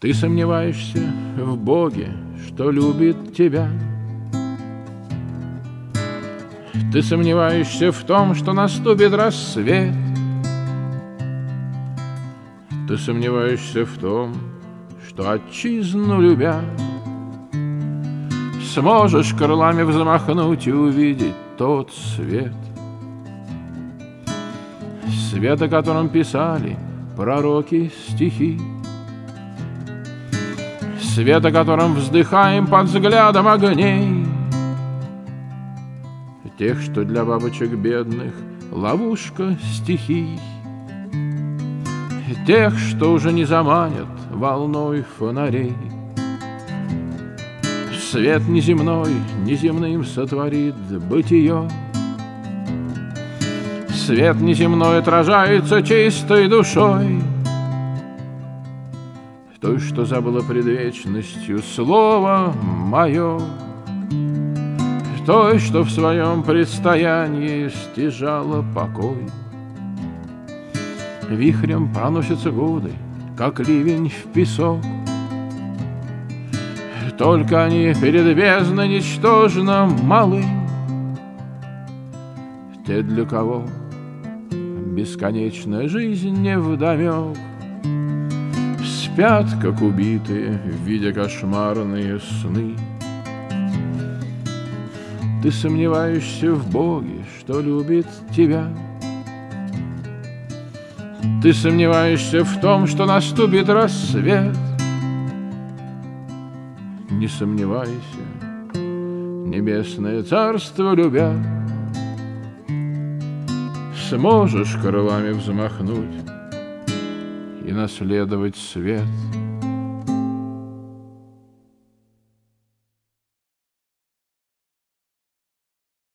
Ты сомневаешься в Боге, что любит тебя. Ты сомневаешься в том, что наступит рассвет. Ты сомневаешься в том, что отчизну любя сможешь крылами взмахнуть и увидеть тот свет. Свет, о котором писали пророки стихи. Свет, о котором вздыхаем под взглядом огней. Тех, что для бабочек бедных ловушка стихий. Тех, что уже не заманят волной фонарей. Свет неземной неземным сотворит бытие. Свет неземной отражается чистой душой, той, что забыла пред вечностью слово мое, той, что в своем предстоянии стяжала покой. Вихрем проносятся годы, как ливень в песок. Только они перед бездной ничтожно малы. Те, для кого бесконечная жизнь невдомек, спят, как убитые, видя кошмарные сны. Ты сомневаешься в Боге, что любит тебя. Ты сомневаешься в том, что наступит рассвет. Не сомневайся, небесное царство любя, сможешь крылами взмахнуть и наследовать свет.